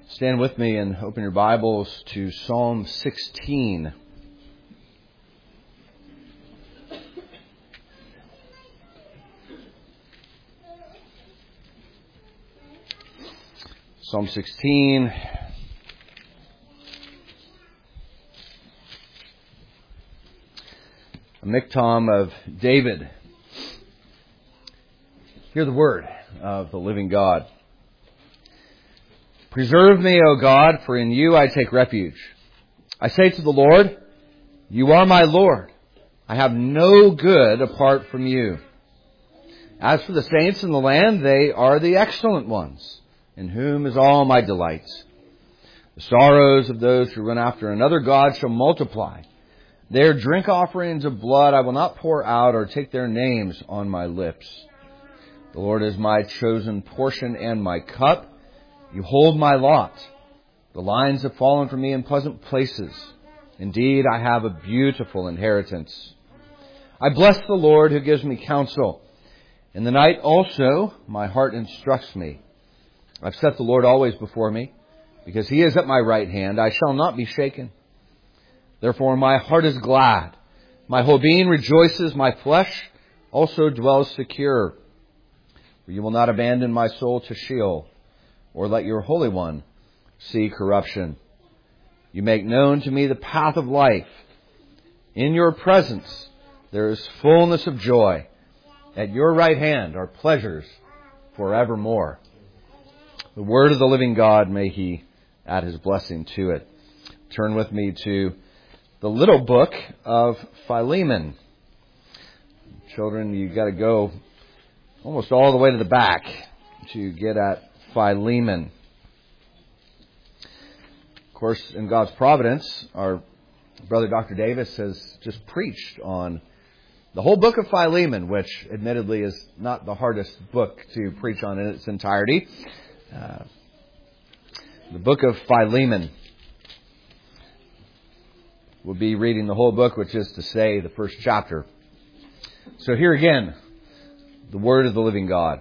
Stand with me and open your Bibles to Psalm 16. Psalm 16. A miktam of David. Hear the word of the living God. Preserve me, O God, for in you I take refuge. I say to the Lord, you are my Lord. I have no good apart from you. As for the saints in the land, they are the excellent ones, in whom is all my delight. The sorrows of those who run after another god shall multiply. Their drink offerings of blood I will not pour out or take their names on my lips. The Lord is my chosen portion and my cup. You hold my lot. The lines have fallen for me in pleasant places. Indeed, I have a beautiful inheritance. I bless the Lord who gives me counsel. In the night also, my heart instructs me. I've set the Lord always before me. Because he is at my right hand, I shall not be shaken. Therefore, my heart is glad. My whole being rejoices. My flesh also dwells secure. For you will not abandon my soul to Sheol, or let your Holy One see corruption. You make known to me the path of life. In your presence there is fullness of joy. At your right hand are pleasures forevermore. The word of the living God, may he add his blessing to it. Turn with me to the little book of Philemon. Children, you got to go almost all the way to the back to get at Philemon. Of course, in God's providence, our brother Dr. Davis has just preached on the whole book of Philemon, which admittedly is not the hardest book to preach on in its entirety. The book of Philemon. We'll be reading the whole book, which is to say the first chapter. So here again, the word of the living God.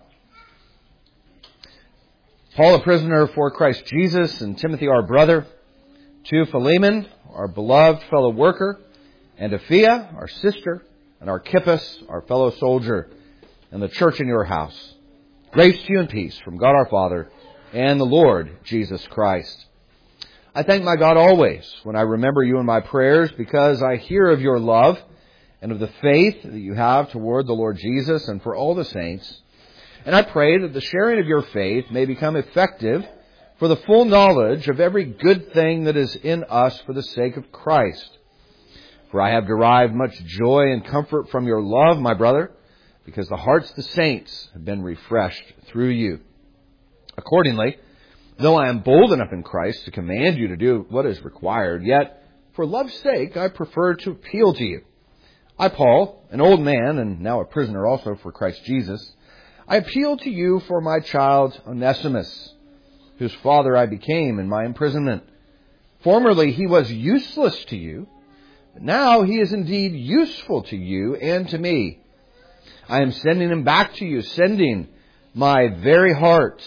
Paul, a prisoner for Christ Jesus, and Timothy, our brother, to Philemon, our beloved fellow worker, and Apphia, our sister, and Archippus, our fellow soldier, and the church in your house. Grace to you and peace from God our Father and the Lord Jesus Christ. I thank my God always when I remember you in my prayers, because I hear of your love and of the faith that you have toward the Lord Jesus and for all the saints. And I pray that the sharing of your faith may become effective for the full knowledge of every good thing that is in us for the sake of Christ. For I have derived much joy and comfort from your love, my brother, because the hearts of the saints have been refreshed through you. Accordingly, though I am bold enough in Christ to command you to do what is required, yet for love's sake I prefer to appeal to you. I, Paul, an old man and now a prisoner also for Christ Jesus, I appeal to you for my child Onesimus, whose father I became in my imprisonment. Formerly he was useless to you, but now he is indeed useful to you and to me. I am sending him back to you, sending my very heart.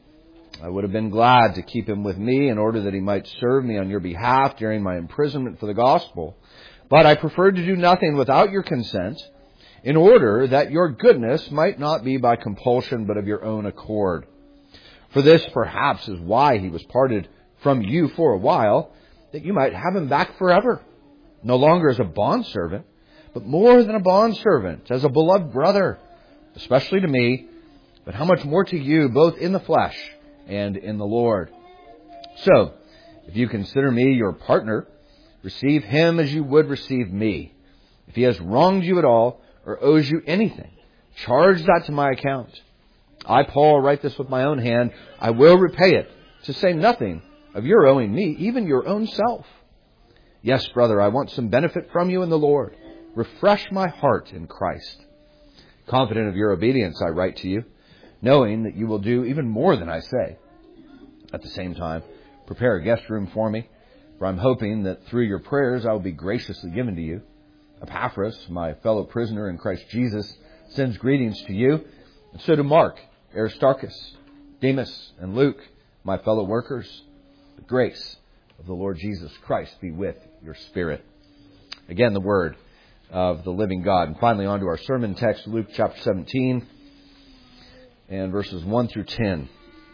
I would have been glad to keep him with me in order that he might serve me on your behalf during my imprisonment for the gospel. But I preferred to do nothing without your consent, in order that your goodness might not be by compulsion, but of your own accord. For this, perhaps, is why he was parted from you for a while, that you might have him back forever, no longer as a bondservant, but more than a bondservant, as a beloved brother, especially to me, but how much more to you, both in the flesh and in the Lord. So, if you consider me your partner, receive him as you would receive me. If he has wronged you at all, or owes you anything, charge that to my account. I, Paul, write this with my own hand. I will repay it, to say nothing of your owing me, even your own self. Yes, brother, I want some benefit from you in the Lord. Refresh my heart in Christ. Confident of your obedience, I write to you, knowing that you will do even more than I say. At the same time, prepare a guest room for me, for I'm hoping that through your prayers I will be graciously given to you. Epaphras, my fellow prisoner in Christ Jesus, sends greetings to you, and so do Mark, Aristarchus, Demas, and Luke, my fellow workers. The grace of the Lord Jesus Christ be with your spirit. Again, the word of the living God. And finally, on to our sermon text, Luke chapter 17 and verses 1 through 10.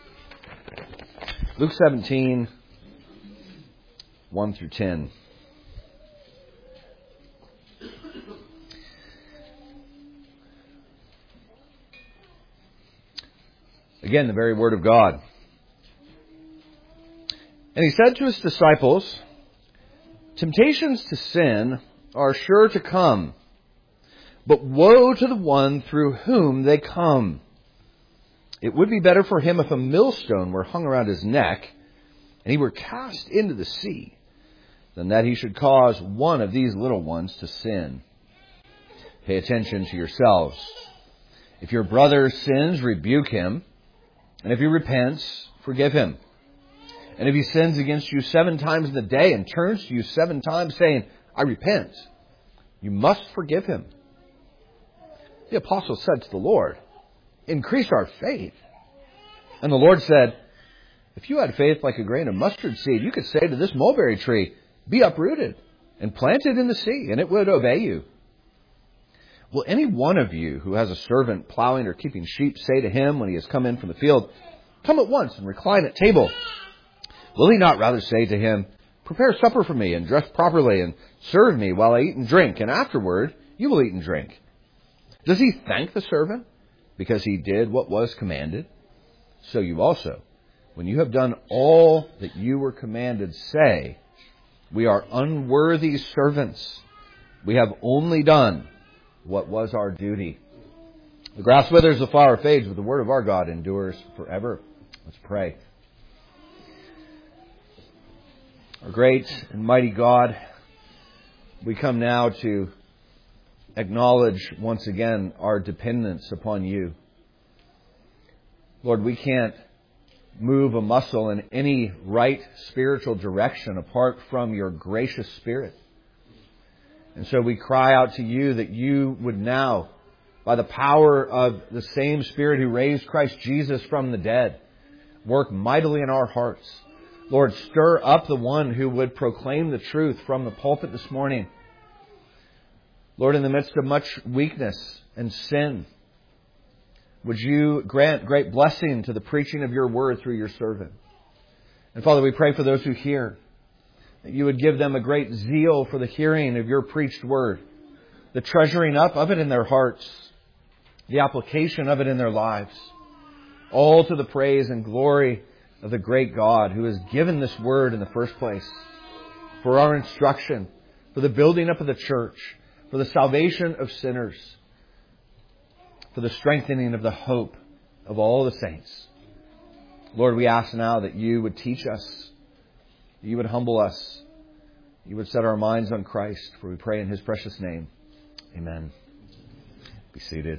Luke 17, 1 through 10. Again, the very word of God. And he said to his disciples, temptations to sin are sure to come, but woe to the one through whom they come. It would be better for him if a millstone were hung around his neck and he were cast into the sea than that he should cause one of these little ones to sin. Pay attention to yourselves. If your brother sins, rebuke him. And if he repents, forgive him. And if he sins against you 7 times in the day and turns to you 7 times saying, I repent, you must forgive him. The apostle said to the Lord, increase our faith. And the Lord said, if you had faith like a grain of mustard seed, you could say to this mulberry tree, be uprooted and planted in the sea, and it would obey you. Will any one of you who has a servant plowing or keeping sheep say to him when he has come in from the field, come at once and recline at table? Will he not rather say to him, prepare supper for me and dress properly and serve me while I eat and drink, and afterward you will eat and drink? Does he thank the servant because he did what was commanded? So you also, when you have done all that you were commanded, say, we are unworthy servants. We have only done what was our duty. The grass withers, the flower fades, but the word of our God endures forever. Let's pray. Our great and mighty God, we come now to acknowledge once again our dependence upon you. Lord, we can't move a muscle in any right spiritual direction apart from your gracious Spirit. And so we cry out to you that you would now, by the power of the same Spirit who raised Christ Jesus from the dead, work mightily in our hearts. Lord, stir up the one who would proclaim the truth from the pulpit this morning. Lord, in the midst of much weakness and sin, would you grant great blessing to the preaching of your word through your servant? And Father, we pray for those who hear, that you would give them a great zeal for the hearing of your preached word, the treasuring up of it in their hearts, the application of it in their lives, all to the praise and glory of the great God who has given this word in the first place for our instruction, for the building up of the church, for the salvation of sinners, for the strengthening of the hope of all the saints. Lord, we ask now that you would teach us, you would humble us, you would set our minds on Christ, for we pray in his precious name. Amen. Be seated.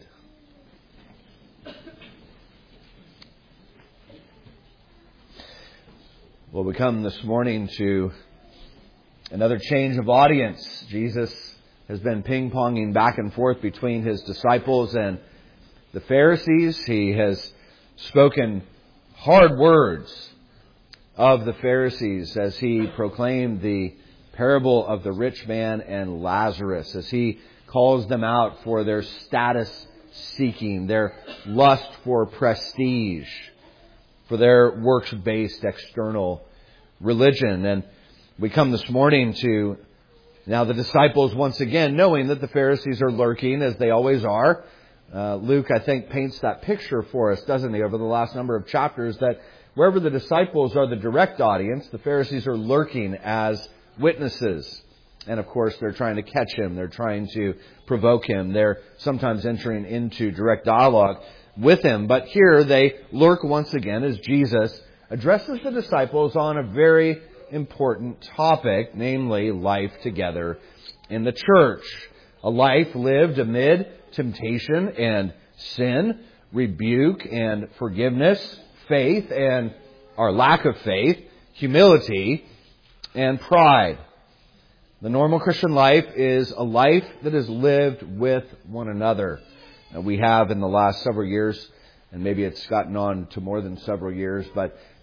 Well, we come this morning to another change of audience. Jesus has been ping-ponging back and forth between his disciples and the Pharisees. He has spoken hard words of the Pharisees as he proclaimed the parable of the rich man and Lazarus, as he calls them out for their status seeking, their lust for prestige, for their works-based external religion. And we come this morning to now the disciples once again, knowing that the Pharisees are lurking, as they always are. Luke, I think, paints that picture for us, doesn't he, over the last number of chapters, that wherever the disciples are the direct audience, the Pharisees are lurking as witnesses. And of course, they're trying to catch him. They're trying to provoke him. They're sometimes entering into direct dialogue with him. But here they lurk once again as Jesus addresses the disciples on a very important topic, namely life together in the church. A life lived amid temptation and sin, rebuke and forgiveness, faith and our lack of faith, humility and pride. The normal Christian life is a life that is lived with one another. We have in the last several years, and maybe it's gotten on to more than several years, but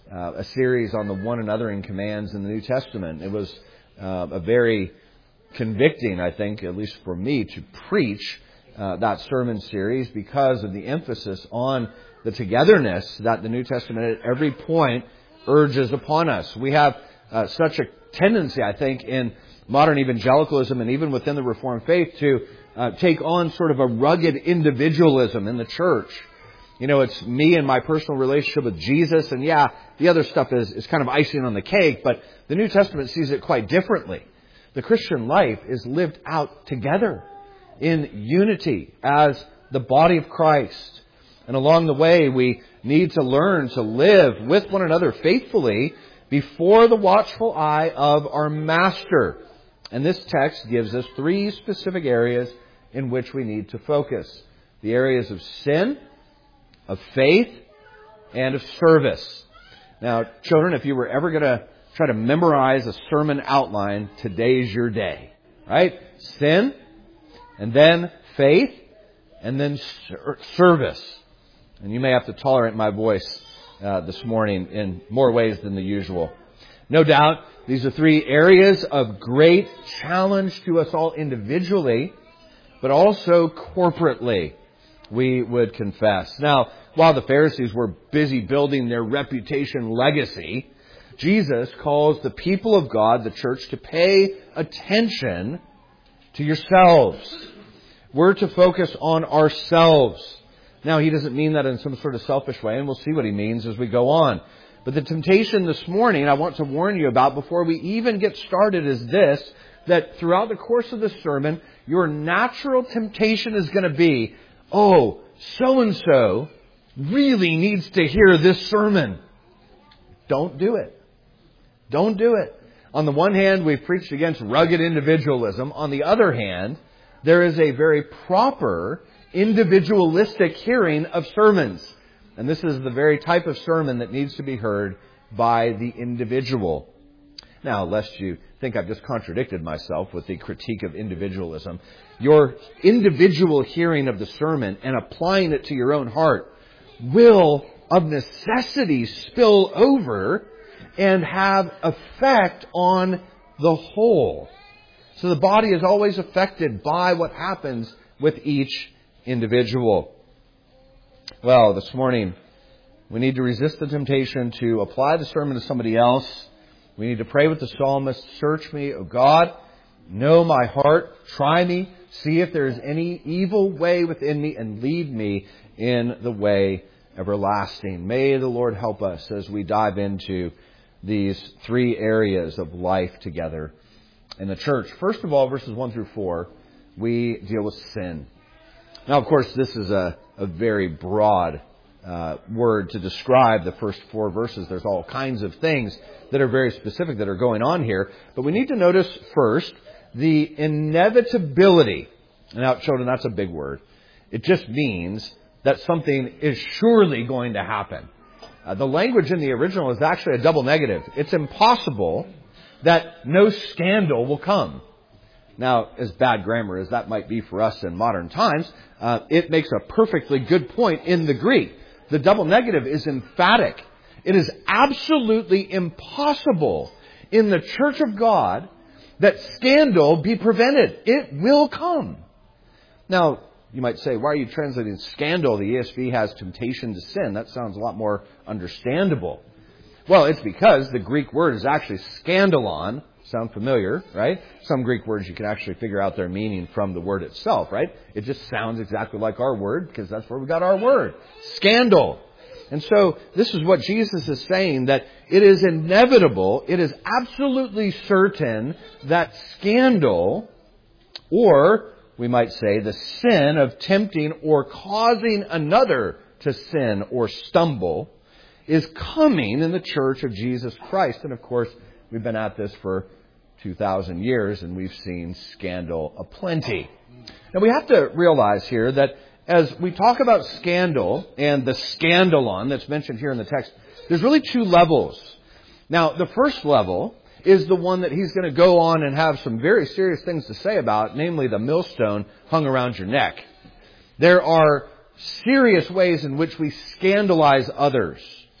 a series on the one anothering commands in the New Testament. It was a very convicting, I think, at least for me, to preach that sermon series because of the emphasis on the togetherness that the New Testament at every point urges upon us. We have such a tendency, I think, in modern evangelicalism and even within the Reformed faith to take on sort of a rugged individualism in the church. You know, it's me and my personal relationship with Jesus, and yeah, the other stuff is kind of icing on the cake, but the New Testament sees it quite differently. The Christian life is lived out together in unity as the body of Christ. And along the way, we need to learn to live with one another faithfully before the watchful eye of our Master. And this text gives us 3 specific areas in which we need to focus. The areas of sin, of faith, and of service. Now, children, if you were ever going to try to memorize a sermon outline, today's your day. Right? Sin, and then faith, and then service. And you may have to tolerate my voice this morning in more ways than the usual. No doubt, these are 3 areas of great challenge to us all individually, but also corporately, we would confess. Now, while the Pharisees were busy building their reputation legacy, Jesus calls the people of God, the church, to pay attention to yourselves. We're to focus on ourselves. Now, he doesn't mean that in some sort of selfish way, and we'll see what he means as we go on. But the temptation this morning I want to warn you about before we even get started is this, that throughout the course of this sermon, your natural temptation is going to be, oh, so-and-so really needs to hear this sermon. Don't do it. Don't do it. On the one hand, we've preached against rugged individualism. On the other hand, there is a very proper individualistic hearing of sermons. And this is the very type of sermon that needs to be heard by the individual. Now, lest you think I've just contradicted myself with the critique of individualism, your individual hearing of the sermon and applying it to your own heart will, of necessity, spill over and have effect on the whole. So the body is always affected by what happens with each individual. Well, this morning, we need to resist the temptation to apply the sermon to somebody else. We need to pray with the psalmist, search me, O God, know my heart, try me, see if there is any evil way within me, and lead me in the way everlasting. May the Lord help us as we dive into these 3 areas of life together in the church. First of all, verses 1 through 4, we deal with sin. Now, of course, this is a very broad word to describe the first 4 verses. There's all kinds of things that are very specific that are going on here. But we need to notice first the inevitability. Now, children, that's a big word. It just means that something is surely going to happen. The language in the original is actually a double negative. It's impossible that no scandal will come. Now, as bad grammar as that might be for us in modern times, it makes a perfectly good point in the Greek. The double negative is emphatic. It is absolutely impossible in the church of God that scandal be prevented. It will come. Now, you might say, why are you translating scandal? The ESV has temptation to sin. That sounds a lot more understandable. Well, it's because the Greek word is actually scandalon. Sound familiar, right? Some Greek words you can actually figure out their meaning from the word itself, right? It just sounds exactly like our word because that's where we got our word. Scandal. And so this is what Jesus is saying, that it is inevitable, it is absolutely certain that scandal, or we might say the sin of tempting or causing another to sin or stumble, is coming in the church of Jesus Christ. And of course, we've been at this for 2,000 years, and we've seen scandal aplenty. Now, we have to realize here that as we talk about scandal and the scandalon that's mentioned here in the text, there's really 2 levels. Now, the first level is the one that he's going to go on and have some very serious things to say about, namely the millstone hung around your neck. There are serious ways in which we scandalize others.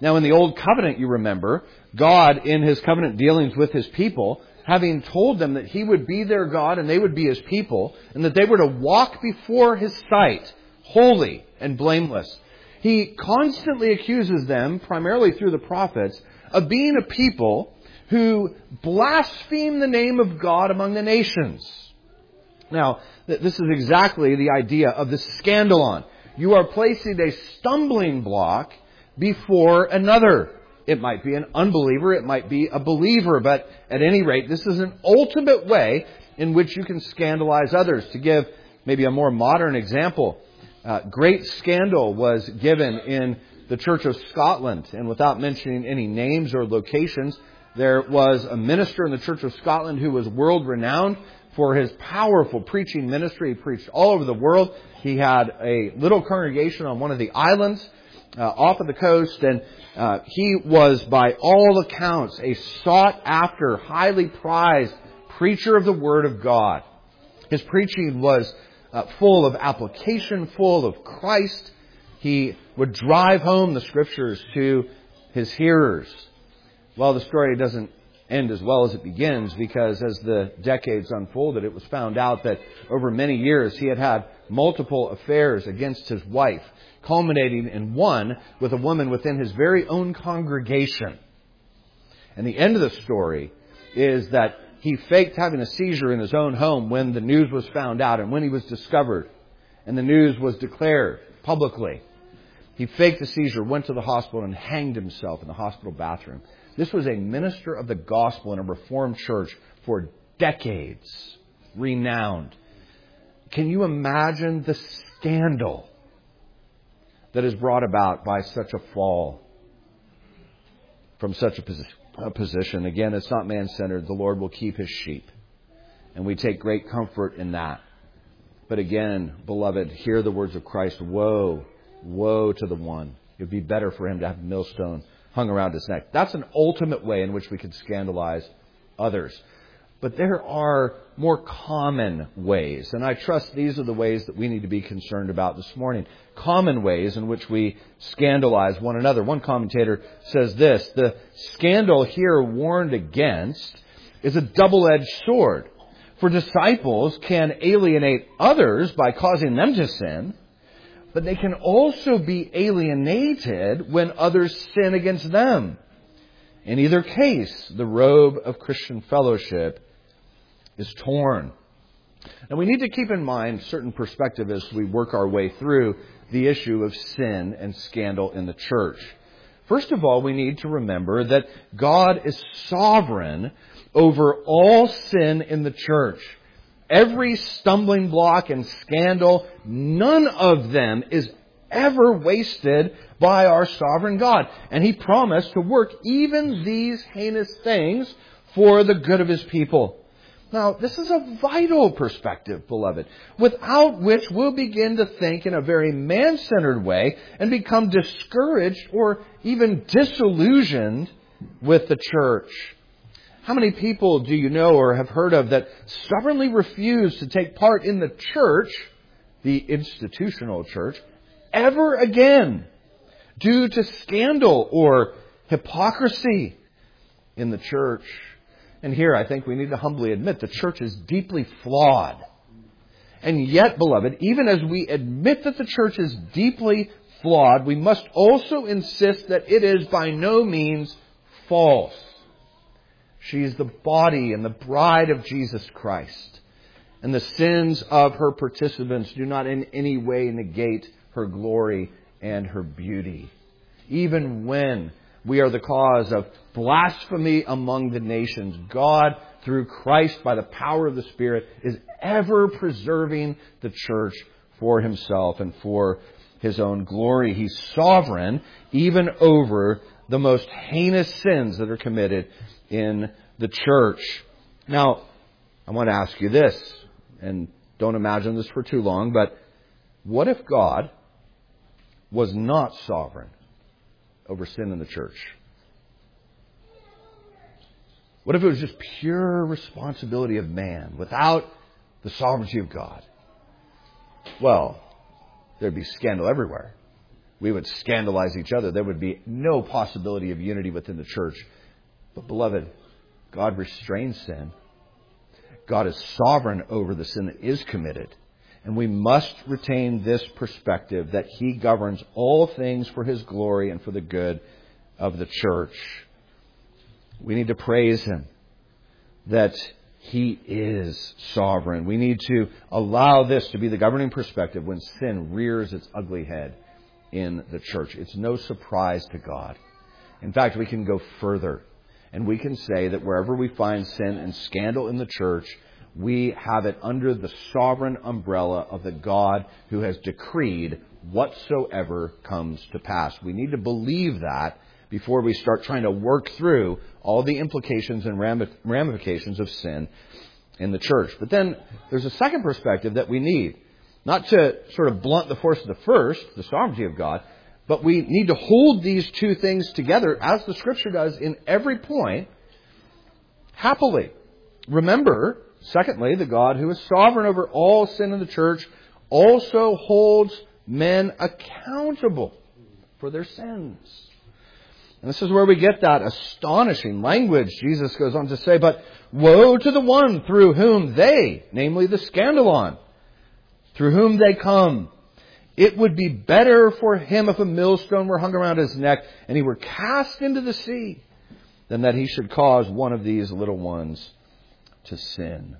Now, in the Old Covenant, you remember, God, in His covenant dealings with His people, having told them that He would be their God and they would be His people, and that they were to walk before His sight, holy and blameless, He constantly accuses them, primarily through the prophets, of being a people who blaspheme the name of God among the nations. Now, this is exactly the idea of the scandalon. You are placing a stumbling block before another. It might be an unbeliever, it might be a believer, but at any rate, this is an ultimate way in which you can scandalize others. To give maybe a more modern example, great scandal was given in the Church of Scotland, and without mentioning any names or locations, there was a minister in the Church of Scotland who was world-renowned for his powerful preaching ministry. He preached all over the world. He had a little congregation on one of the islands off of the coast, and he was, by all accounts, a sought-after, highly prized preacher of the Word of God. His preaching was full of application, full of Christ. He would drive home the Scriptures to his hearers. Well, the story doesn't end as well as it begins, because as the decades unfolded, it was found out that over many years he had had multiple affairs against his wife, culminating in one with a woman within his very own congregation. And the end of the story is that he faked having a seizure in his own home when the news was found out and when he was discovered and the news was declared publicly. He faked a seizure, went to the hospital, and hanged himself in the hospital bathroom. This was a minister of the gospel in a Reformed church for decades, renowned. Can you imagine the scandal that is brought about by such a fall from such a position? Again, it's not man-centered. The Lord will keep His sheep. And we take great comfort in that. But again, beloved, hear the words of Christ. Woe, woe to the one. It would be better for him to have a millstone hung around his neck. That's an ultimate way in which we could scandalize others. But there are more common ways, and I trust these are the ways that we need to be concerned about this morning. Common ways in which we scandalize one another. One commentator says this: the scandal here warned against is a double-edged sword. For disciples can alienate others by causing them to sin, but they can also be alienated when others sin against them. In either case, the robe of Christian fellowship is torn. And we need to keep in mind certain perspective as we work our way through the issue of sin and scandal in the church. First of all, we need to remember that God is sovereign over all sin in the church. Every stumbling block and scandal, none of them is ever wasted by our sovereign God. And He promised to work even these heinous things for the good of His people. Now, this is a vital perspective, beloved, without which we'll begin to think in a very man-centered way and become discouraged or even disillusioned with the church. How many people do you know or have heard of that stubbornly refuse to take part in the church, the institutional church, ever again due to scandal or hypocrisy in the church? And here I think we need to humbly admit the church is deeply flawed. And yet, beloved, even as we admit that the church is deeply flawed, we must also insist that it is by no means false. She is the body and the bride of Jesus Christ. And the sins of her participants do not in any way negate her glory and her beauty. Even when we are the cause of blasphemy among the nations, God, through Christ, by the power of the Spirit, is ever preserving the church for Himself and for His own glory. He's sovereign even over the most heinous sins that are committed in the church. Now, I want to ask you this, and don't imagine this for too long, but what if God was not sovereign over sin in the church? What if it was just pure responsibility of man without the sovereignty of God? Well, there'd be scandal everywhere. we would scandalize each other. There would be no possibility of unity within the church. But beloved, God restrains sin. God is sovereign over the sin that is committed. And we must retain this perspective that He governs all things for His glory and for the good of the church. We need to praise Him that He is sovereign. We need to allow this to be the governing perspective when sin rears its ugly head in the church. It's no surprise to God. In fact, we can go further, and we can say that wherever we find sin and scandal in the church, we have it under the sovereign umbrella of the God who has decreed whatsoever comes to pass. We need to believe that before we start trying to work through all the implications and ramifications of sin in the church. But then there's a second perspective that we need. Not to sort of blunt the force of the first, the sovereignty of God, but we need to hold these two things together, as the Scripture does in every point, happily. Remember, secondly, the God who is sovereign over all sin in the church also holds men accountable for their sins. And this is where we get that astonishing language. Jesus goes on to say, but woe to the one through whom they, namely the scandalon, through whom they come. It would be better for him if a millstone were hung around his neck and he were cast into the sea than that he should cause one of these little ones to sin.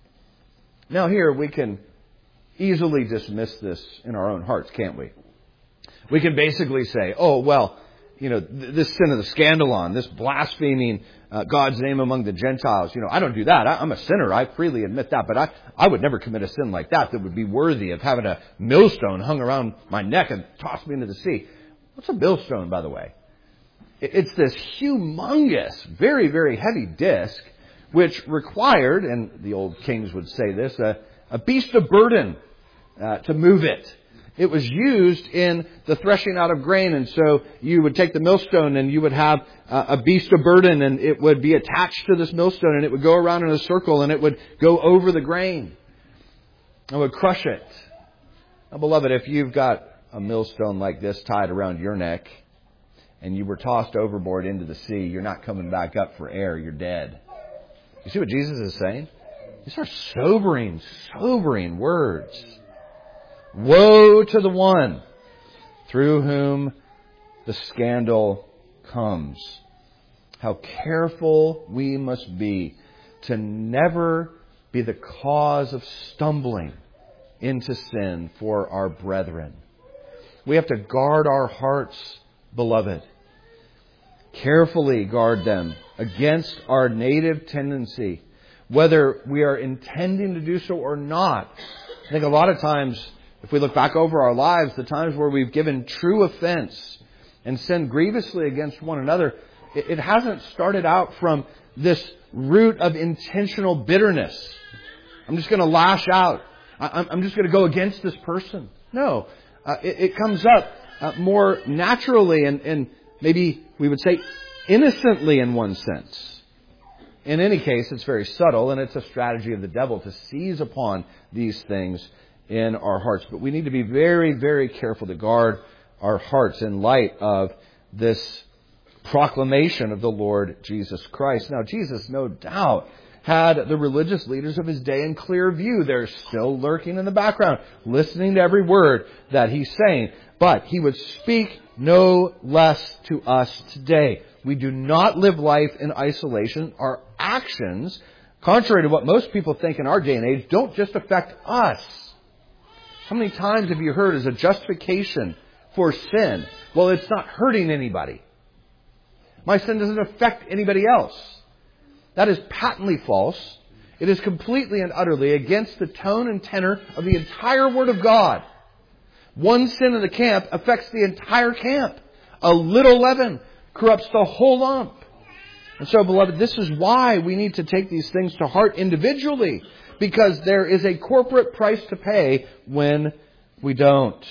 Now here we can easily dismiss this in our own hearts, can't we? We can basically say, oh, well, this sin of the scandalon, this blaspheming God's name among the Gentiles, I don't do that. I'm a sinner. I freely admit that. But I would never commit a sin like that would be worthy of having a millstone hung around my neck and toss me into the sea. What's a millstone, by the way? It's this humongous, very, very heavy disc which required, and the old kings would say this, a beast of burden to move it. It was used in the threshing out of grain, and so you would take the millstone and you would have a beast of burden, and it would be attached to this millstone, and it would go around in a circle, and it would go over the grain. It would crush it. Now, beloved, if you've got a millstone like this tied around your neck, and you were tossed overboard into the sea, you're not coming back up for air. You're dead. You see what Jesus is saying? These are sobering words. Woe to the one through whom the scandal comes. How careful we must be to never be the cause of stumbling into sin for our brethren. We have to guard our hearts, beloved. Carefully guard them against our native tendency, whether we are intending to do so or not. I think a lot of times, if we look back over our lives, the times where we've given true offense and sinned grievously against one another, it hasn't started out from this root of intentional bitterness. I'm just going to lash out. I'm just going to go against this person. No, it comes up more naturally and maybe we would say innocently in one sense. In any case, it's very subtle, and it's a strategy of the devil to seize upon these things in our hearts. But we need to be very, very careful to guard our hearts in light of this proclamation of the Lord Jesus Christ. Now, Jesus, no doubt, had the religious leaders of his day in clear view. They're still lurking in the background, listening to every word that he's saying. But he would speak no less to us today. We do not live life in isolation. Our actions, contrary to what most people think in our day and age, don't just affect us. How many times have you heard as a justification for sin, well, it's not hurting anybody. My sin doesn't affect anybody else. That is patently false. It is completely and utterly against the tone and tenor of the entire Word of God. One sin in the camp affects the entire camp. A little leaven corrupts the whole lump. And so, beloved, this is why we need to take these things to heart individually, because there is a corporate price to pay when we don't.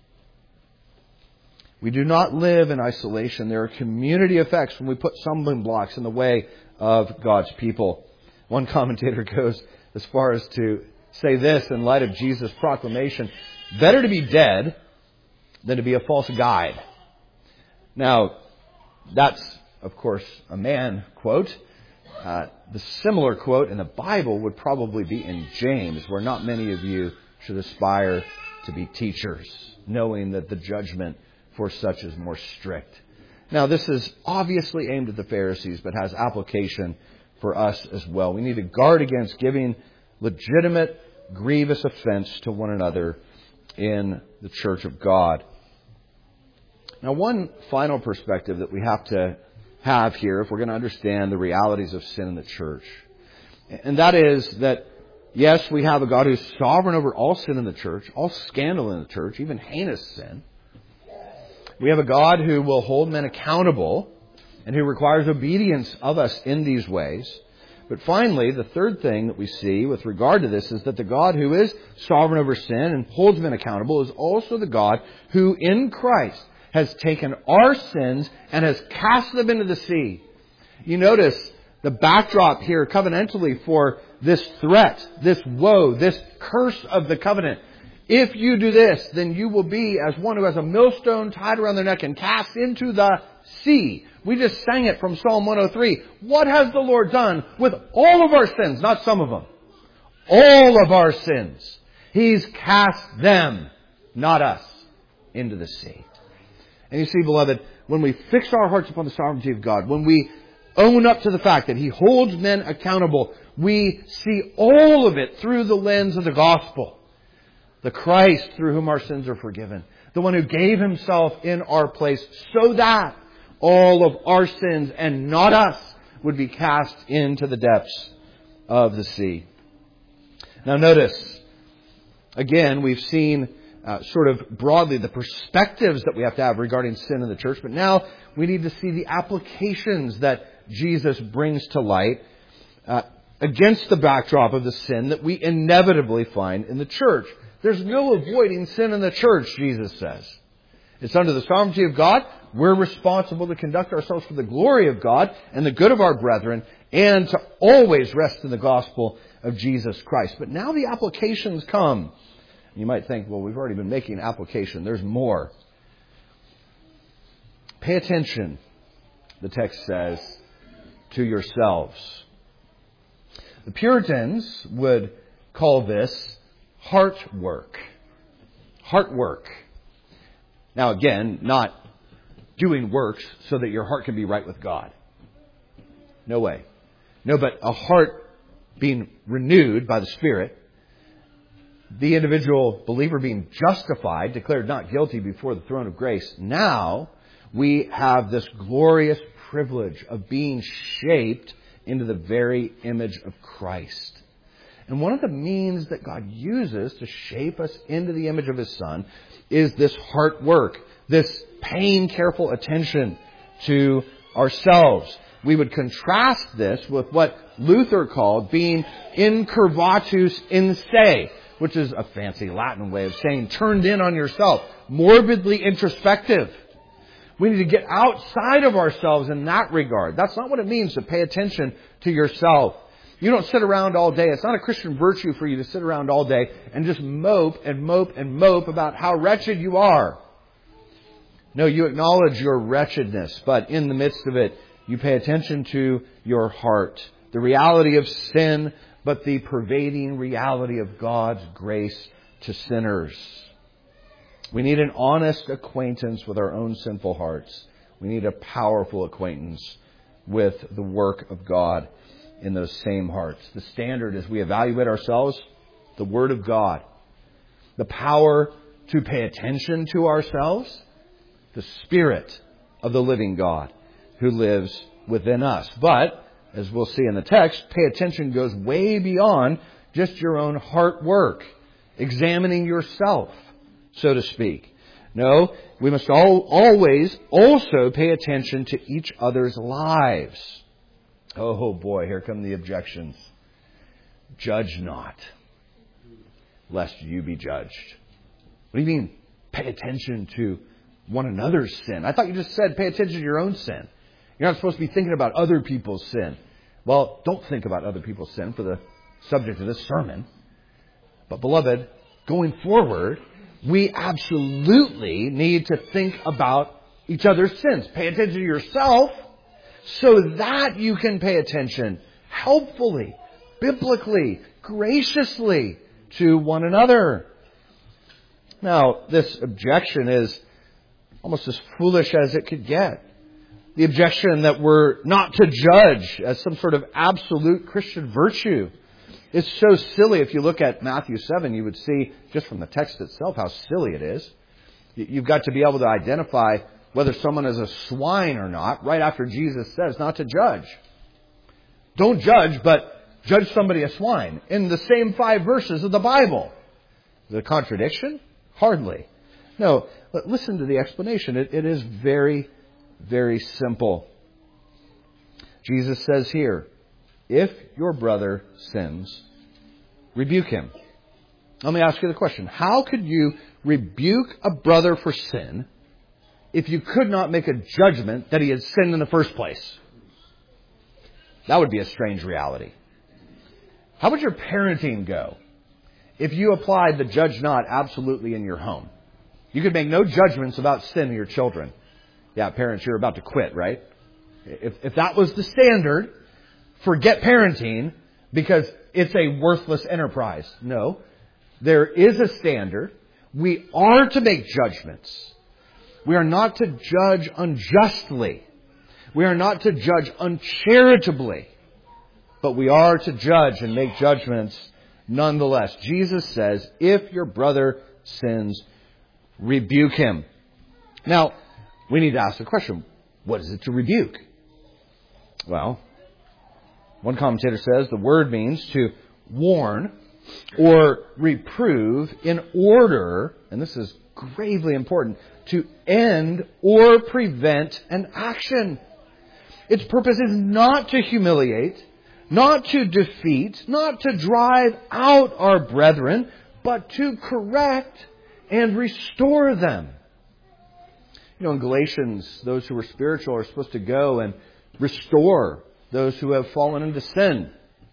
We do not live in isolation. There are community effects when we put stumbling blocks in the way of God's people. One commentator goes as far as to say this in light of Jesus' proclamation: better to be dead than to be a false guide. Now, that's, of course, a man quote. The similar quote in the Bible would probably be in James, where not many of you should aspire to be teachers, knowing that the judgment for such is more strict. Now, this is obviously aimed at the Pharisees, but has application for us as well. We need to guard against giving legitimate, grievous offense to one another in the church of God. Now, one final perspective that we have to have here if we're going to understand the realities of sin in the church. And that is that, yes, we have a God who's sovereign over all sin in the church, all scandal in the church, even heinous sin. We have a God who will hold men accountable and who requires obedience of us in these ways. But finally, the third thing that we see with regard to this is that the God who is sovereign over sin and holds men accountable is also the God who in Christ has taken our sins and has cast them into the sea. You notice the backdrop here covenantally for this threat, this woe, this curse of the covenant. If you do this, then you will be as one who has a millstone tied around their neck and cast into the sea. We just sang it from Psalm 103. What has the Lord done with all of our sins? Not some of them. All of our sins. He's cast them, not us, into the sea. And you see, beloved, when we fix our hearts upon the sovereignty of God, when we own up to the fact that He holds men accountable, we see all of it through the lens of the gospel. The Christ through whom our sins are forgiven. The one who gave Himself in our place so that all of our sins and not us would be cast into the depths of the sea. Now notice, again, we've seen sort of broadly the perspectives that we have to have regarding sin in the church. But now we need to see the applications that Jesus brings to light against the backdrop of the sin that we inevitably find in the church. There's no avoiding sin in the church, Jesus says. It's under the sovereignty of God. We're responsible to conduct ourselves for the glory of God and the good of our brethren and to always rest in the gospel of Jesus Christ. But now the applications come. You might think, well, we've already been making application. There's more. Pay attention, the text says, to yourselves. The Puritans would call this heart work. Heart work. Now again, not doing works so that your heart can be right with God. No way. No, but a heart being renewed by the Spirit. The individual believer being justified, declared not guilty before the throne of grace. Now we have this glorious privilege of being shaped into the very image of Christ. And one of the means that God uses to shape us into the image of His Son is this heart work, this paying careful attention to ourselves. We would contrast this with what Luther called being incurvatus in se, which is a fancy Latin way of saying turned in on yourself, morbidly introspective. We need to get outside of ourselves in that regard. That's not what it means to pay attention to yourself. You don't sit around all day. It's not a Christian virtue for you to sit around all day and just mope and mope and mope about how wretched you are. No, you acknowledge your wretchedness, but in the midst of it, you pay attention to your heart. The reality of sin, but the pervading reality of God's grace to sinners. We need an honest acquaintance with our own sinful hearts. We need a powerful acquaintance with the work of God in those same hearts. The standard as we evaluate ourselves, the Word of God. The power to pay attention to ourselves, the Spirit of the living God who lives within us. But, as we'll see in the text, pay attention goes way beyond just your own heart work, examining yourself, so to speak. No, we must always also pay attention to each other's lives. Oh boy, here come the objections. Judge not, lest you be judged. What do you mean, pay attention to one another's sin? I thought you just said pay attention to your own sin. You're not supposed to be thinking about other people's sin. Well, don't think about other people's sin for the subject of this sermon. But beloved, going forward, we absolutely need to think about each other's sins. Pay attention to yourself so that you can pay attention helpfully, biblically, graciously to one another. Now, this objection is almost as foolish as it could get. The objection that we're not to judge as some sort of absolute Christian virtue is so silly. If you look at Matthew 7, you would see just from the text itself how silly it is. You've got to be able to identify whether someone is a swine or not right after Jesus says not to judge. Don't judge, but judge somebody a swine in the same 5 verses of the Bible. Is it a contradiction? Hardly. No, but listen to the explanation. It is very, very simple. Jesus says here, if your brother sins, rebuke him. Let me ask you the question. How could you rebuke a brother for sin if you could not make a judgment that he had sinned in the first place? That would be a strange reality. How would your parenting go if you applied the judge not absolutely in your home? You could make no judgments about sin in your children. Yeah, parents, you're about to quit, right? If that was the standard, forget parenting because it's a worthless enterprise. No, there is a standard. We are to make judgments. We are not to judge unjustly. We are not to judge uncharitably. But we are to judge and make judgments nonetheless. Jesus says, if your brother sins, rebuke him. Now, we need to ask the question, what is it to rebuke? Well, one commentator says the word means to warn or reprove in order, and this is gravely important, to end or prevent an action. Its purpose is not to humiliate, not to defeat, not to drive out our brethren, but to correct and restore them. You know, in Galatians, those who are spiritual are supposed to go and restore those who have fallen into sin.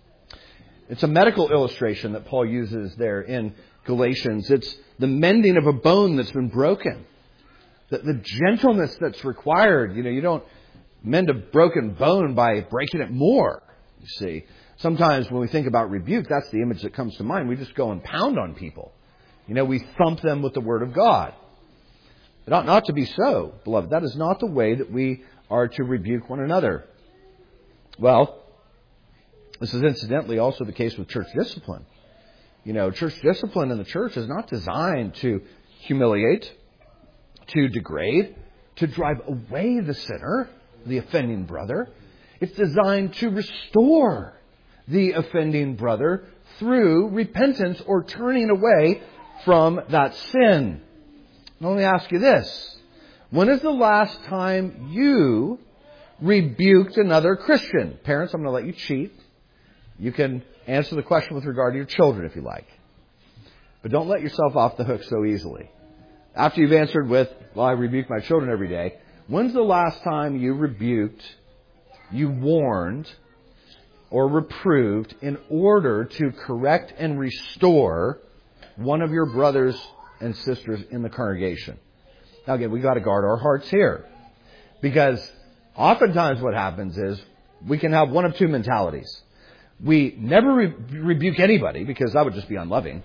It's a medical illustration that Paul uses there in Galatians. It's the mending of a bone that's been broken. The gentleness that's required. You know, you don't mend a broken bone by breaking it more, you see. Sometimes when we think about rebuke, that's the image that comes to mind. We just go and pound on people. You know, we thump them with the Word of God. It ought not to be so, beloved. That is not the way that we are to rebuke one another. Well, this is incidentally also the case with church discipline. You know, church discipline in the church is not designed to humiliate, to degrade, to drive away the sinner, the offending brother. It's designed to restore the offending brother through repentance or turning away from that sin. Now, let me ask you this. When is the last time you rebuked another Christian? Parents, I'm going to let you cheat. You can answer the question with regard to your children if you like. But don't let yourself off the hook so easily. After you've answered with, well, I rebuke my children every day. When's the last time you rebuked, you warned, or reproved in order to correct and restore one of your brothers and sisters in the congregation? Now again, we've got to guard our hearts here. Because oftentimes what happens is we can have one of two mentalities. We never rebuke anybody because that would just be unloving.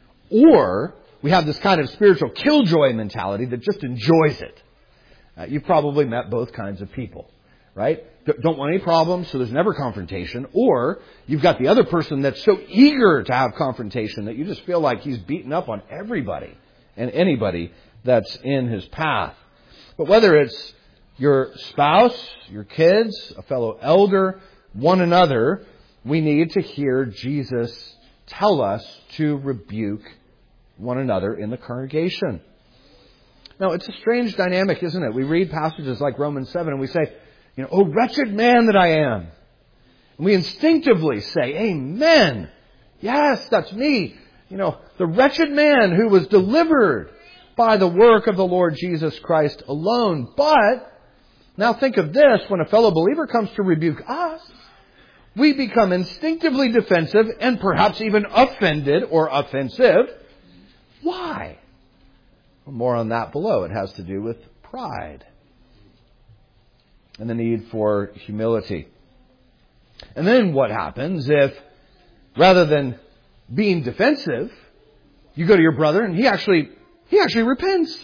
Or we have this kind of spiritual killjoy mentality that just enjoys it. You've probably met both kinds of people, right? Don't want any problems, so there's never confrontation. Or you've got the other person that's so eager to have confrontation that you just feel like he's beaten up on everybody and anybody that's in his path. But whether it's your spouse, your kids, a fellow elder, one another, we need to hear Jesus tell us to rebuke one another in the congregation. Now, it's a strange dynamic, isn't it? We read passages like Romans 7 and we say, you know, oh, wretched man that I am. And we instinctively say, amen. Yes, that's me. You know, the wretched man who was delivered by the work of the Lord Jesus Christ alone. But now think of this. When a fellow believer comes to rebuke us, we become instinctively defensive and perhaps even offended or offensive. Why? More on that below. It has to do with pride and the need for humility. And then what happens if, rather than being defensive, you go to your brother and he actually repents?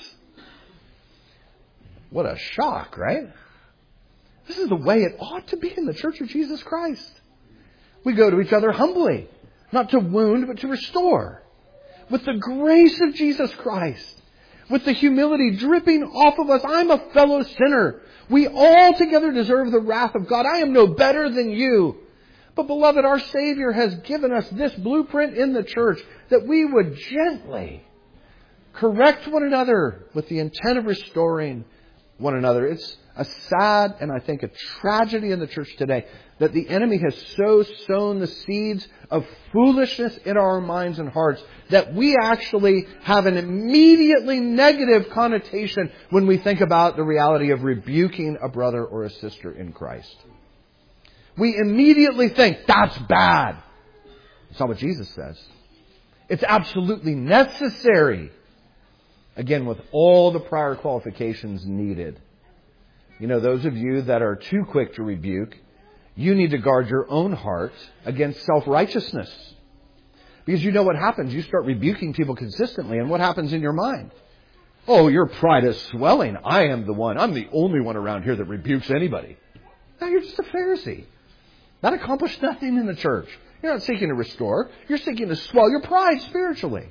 What a shock, right? This is the way it ought to be in the Church of Jesus Christ. We go to each other humbly, not to wound, but to restore. With the grace of Jesus Christ, with the humility dripping off of us. I'm a fellow sinner. We all together deserve the wrath of God. I am no better than you. But beloved, our Savior has given us this blueprint in the church that we would gently correct one another with the intent of restoring one another. It's a sad and I think a tragedy in the church today that the enemy has so sown the seeds of foolishness in our minds and hearts that we actually have an immediately negative connotation when we think about the reality of rebuking a brother or a sister in Christ. We immediately think, that's bad. That's not what Jesus says. It's absolutely necessary. Again, with all the prior qualifications needed. You know, those of you that are too quick to rebuke, you need to guard your own heart against self-righteousness. Because you know what happens. You start rebuking people consistently, and what happens in your mind? Oh, your pride is swelling. I'm the only one around here that rebukes anybody. Now you're just a Pharisee. That accomplished nothing in the church. You're not seeking to restore. You're seeking to swell your pride spiritually.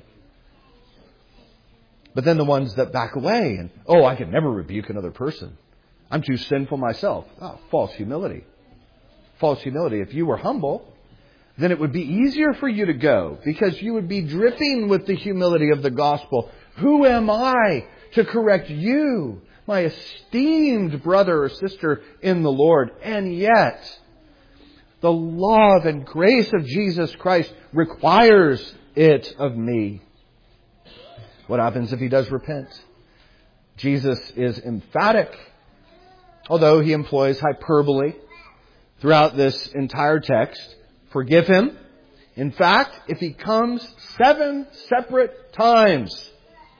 But then the ones that back away and, I can never rebuke another person. I'm too sinful myself. False humility. False humility. If you were humble, then it would be easier for you to go because you would be dripping with the humility of the gospel. Who am I to correct you, my esteemed brother or sister in the Lord? And yet, the love and grace of Jesus Christ requires it of me. What happens if he does repent? Jesus is emphatic, although he employs hyperbole throughout this entire text. Forgive him. In fact, if he comes 7 separate times,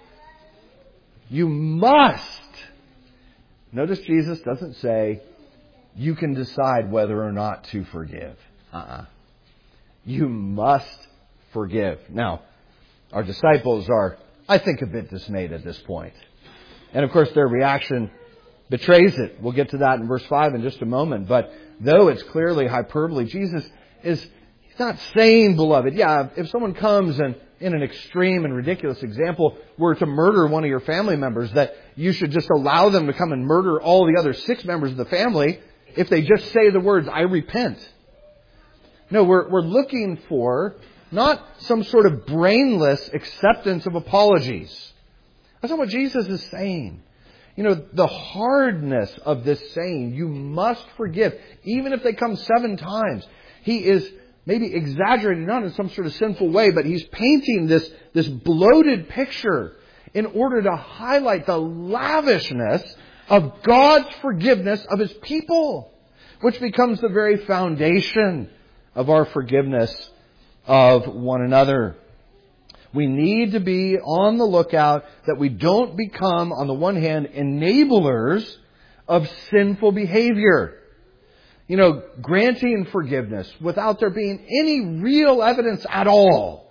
you must. Notice Jesus doesn't say, you can decide whether or not to forgive. You must forgive. Now, our disciples are, I think, a bit dismayed at this point. And of course, their reaction betrays it. We'll get to that in verse 5 in just a moment. But though it's clearly hyperbole, Jesus he's not saying, beloved, if someone comes and in an extreme and ridiculous example were to murder one of your family members, that you should just allow them to come and murder all the other 6 members of the family if they just say the words, I repent. No, we're looking for not some sort of brainless acceptance of apologies. That's not what Jesus is saying. You know, the hardness of this saying, you must forgive, even if they come 7 times. He is maybe exaggerating, not in some sort of sinful way, but he's painting this bloated picture in order to highlight the lavishness of God's forgiveness of His people, which becomes the very foundation of our forgiveness of one another. We need to be on the lookout that we don't become, on the one hand, enablers of sinful behavior. You know, granting forgiveness without there being any real evidence at all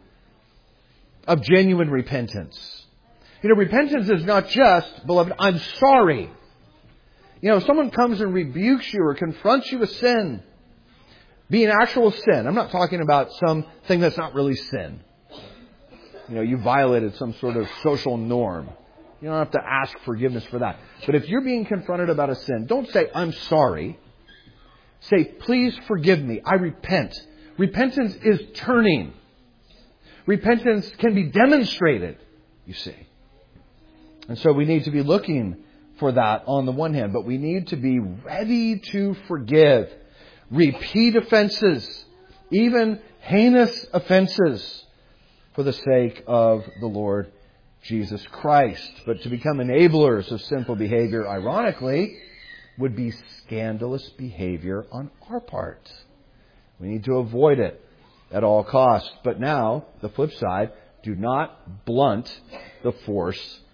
of genuine repentance. You know, repentance is not just, beloved, I'm sorry. You know, if someone comes and rebukes you or confronts you with sin, being actual sin. I'm not talking about something that's not really sin. You know, you violated some sort of social norm. You don't have to ask forgiveness for that. But if you're being confronted about a sin, don't say, I'm sorry. Say, please forgive me. I repent. Repentance is turning. Repentance can be demonstrated, you see. And so we need to be looking for that on the one hand, but we need to be ready to forgive repeat offenses, even heinous offenses, for the sake of the Lord Jesus Christ. But to become enablers of sinful behavior, ironically, would be scandalous behavior on our part. We need to avoid it at all costs. But now, the flip side, do not blunt the force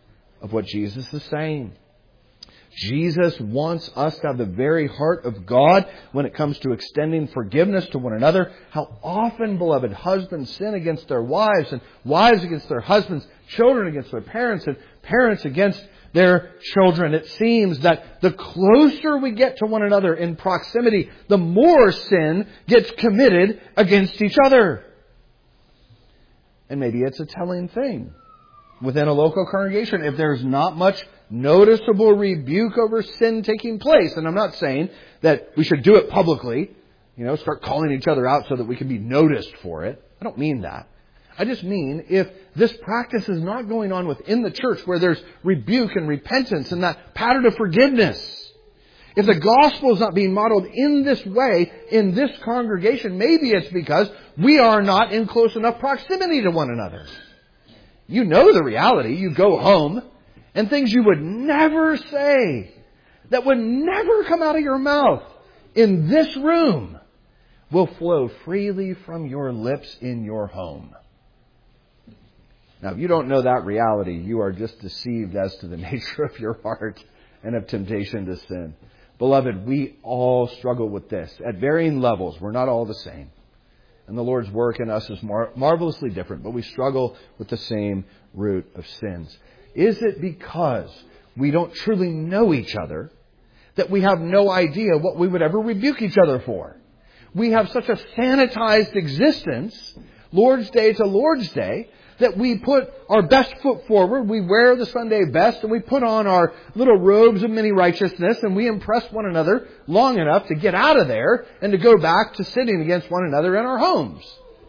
of what Jesus is saying. Jesus wants us to have the very heart of God when it comes to extending forgiveness to one another. How often, beloved, husbands sin against their wives, and wives against their husbands, children against their parents, and parents against their children. It seems that the closer we get to one another in proximity, the more sin gets committed against each other. And maybe it's a telling thing within a local congregation. If there's not much noticeable rebuke over sin taking place, and I'm not saying that we should do it publicly, start calling each other out so that we can be noticed for it. I don't mean that. I just mean if this practice is not going on within the church where there's rebuke and repentance and that pattern of forgiveness, if the gospel is not being modeled in this way in this congregation, maybe it's because we are not in close enough proximity to one another. You know the reality. You go home and things you would never say, that would never come out of your mouth in this room, will flow freely from your lips in your home. Now, if you don't know that reality, you are just deceived as to the nature of your heart and of temptation to sin. Beloved, we all struggle with this at varying levels. We're not all the same. And the Lord's work in us is marvelously different, but we struggle with the same root of sins. Is it because we don't truly know each other that we have no idea what we would ever rebuke each other for? We have such a sanitized existence, Lord's Day to Lord's Day, that we put our best foot forward, we wear the Sunday best, and we put on our little robes of mini righteousness, and we impress one another long enough to get out of there and to go back to sinning against one another in our homes.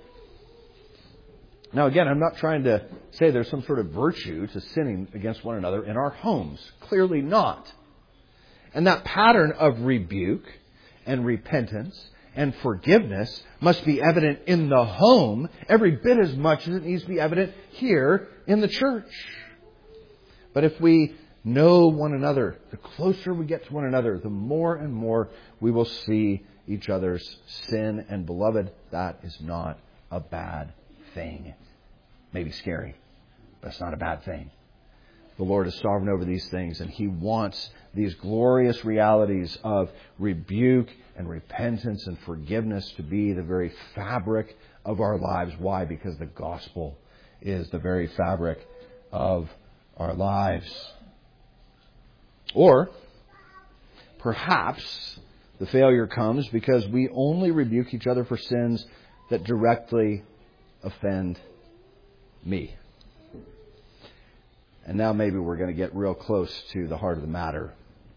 Now again, I'm not trying to say there's some sort of virtue to sinning against one another in our homes. Clearly not. And that pattern of rebuke and repentance and forgiveness must be evident in the home every bit as much as it needs to be evident here in the church. But if we know one another, the closer we get to one another, the more and more we will see each other's sin. And beloved, that is not a bad thing. Maybe scary, but it's not a bad thing. The Lord is sovereign over these things, and He wants these glorious realities of rebuke and repentance and forgiveness to be the very fabric of our lives. Why? Because the gospel is the very fabric of our lives. Or perhaps the failure comes because we only rebuke each other for sins that directly offend me. And now maybe we're going to get real close to the heart of the matter.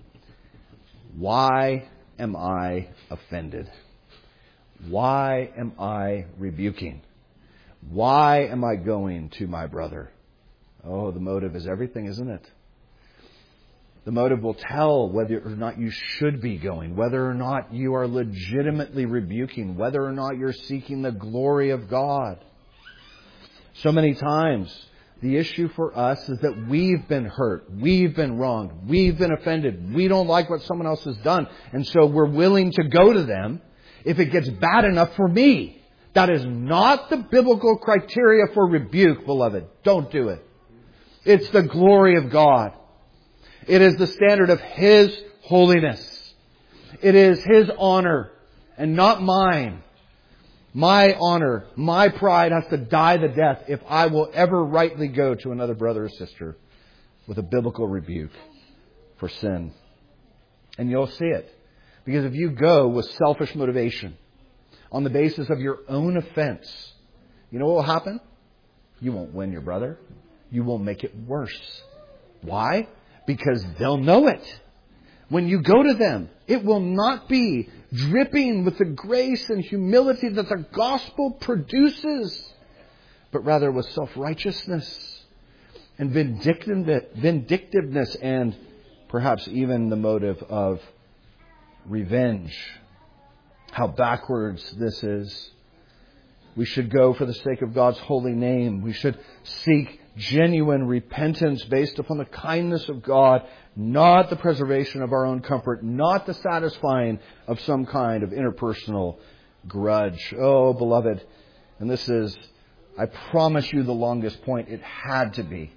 Why am I offended? Why am I rebuking? Why am I going to my brother? Oh, the motive is everything, isn't it? The motive will tell whether or not you should be going, whether or not you are legitimately rebuking, whether or not you're seeking the glory of God. So many times, the issue for us is that we've been hurt, we've been wronged, we've been offended, we don't like what someone else has done, and so we're willing to go to them if it gets bad enough for me. That is not the biblical criteria for rebuke, beloved. Don't do it. It's the glory of God. It is the standard of His holiness. It is His honor and not mine. My honor, my pride has to die the death if I will ever rightly go to another brother or sister with a biblical rebuke for sin. And you'll see it. Because if you go with selfish motivation on the basis of your own offense, you know what will happen? You won't win your brother. You will make it worse. Why? Because they'll know it. When you go to them, it will not be dripping with the grace and humility that the gospel produces, but rather with self-righteousness and vindictiveness and perhaps even the motive of revenge. How backwards this is. We should go for the sake of God's holy name. We should seek genuine repentance based upon the kindness of God, not the preservation of our own comfort, not the satisfying of some kind of interpersonal grudge. Oh, beloved, and this is, I promise you, the longest point. It had to be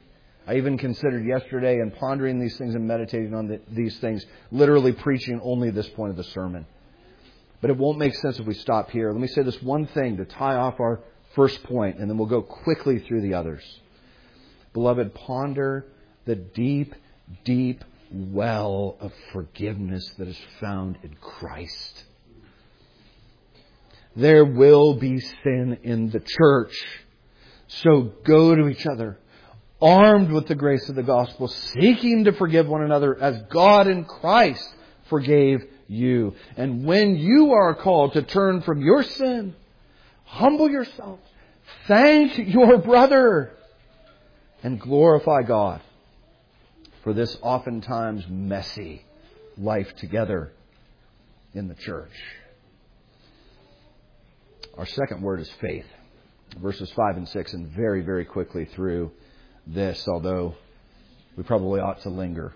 I even considered yesterday and pondering these things and meditating on these things, literally preaching only this point of the sermon. But it won't make sense if we stop here. Let me say this one thing to tie off our first point, and then we'll go quickly through the others. Beloved, ponder the deep, deep well of forgiveness that is found in Christ. There will be sin in the church. So go to each other, armed with the grace of the gospel, seeking to forgive one another as God in Christ forgave you. And when you are called to turn from your sin, humble yourself, thank your brother, and glorify God for this oftentimes messy life together in the church. Our second word is faith. Verses 5 and 6, and very, very quickly through this, although we probably ought to linger.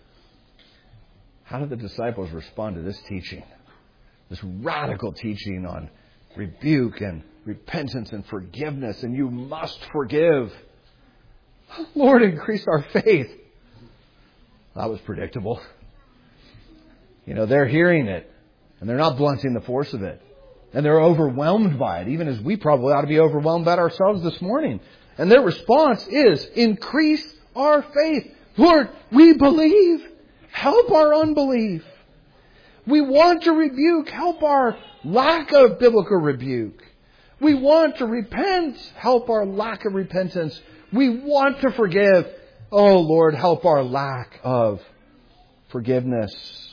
How did the disciples respond to this teaching? This radical teaching on rebuke and repentance and forgiveness, and you must forgive. Lord, increase our faith. That was predictable. They're hearing it, and they're not blunting the force of it. And they're overwhelmed by it, even as we probably ought to be overwhelmed by it ourselves this morning. And their response is, increase our faith. Lord, we believe. Help our unbelief. We want to rebuke. Help our lack of biblical rebuke. We want to repent. Help our lack of repentance. We want to forgive. Oh, Lord, help our lack of forgiveness.